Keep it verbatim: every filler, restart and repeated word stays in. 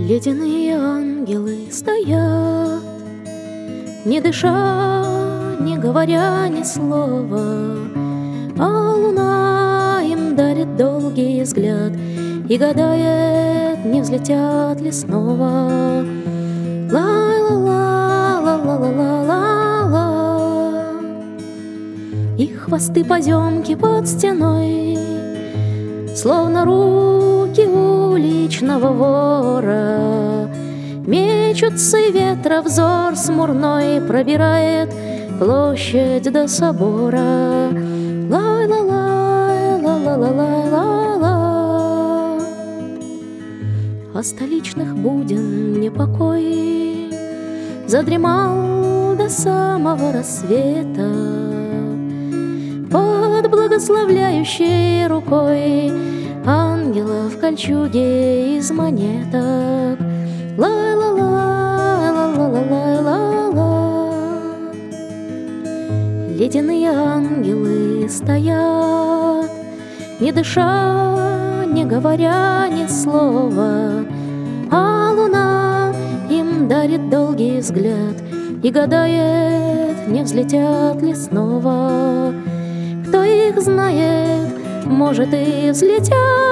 Ледяные ангелы стоят, не дыша, не говоря ни слова, а луна им дарит долгий взгляд и гадает, не взлетят ли снова. Ла-ла-ла-ла-ла-ла-ла-ла. Их хвосты поземки под стеной, словно руки уличного вора, мечутся, и ветра взор смурной пробирает площадь до собора. Лай-ла-лай, ла-ла-ла-лай-ла-ла. А столичных буден непокой задремал до самого рассвета. Под благословляющей рукой ангела в кольчуге из монеток. Лай-ла-лай, ла-ла-ла-лай-ла-ла. Ледяные ангелы стоят, не дыша, не говоря ни слова, а луна им дарит долгий взгляд и гадает, не взлетят ли снова. Кто их знает, может, и взлетят.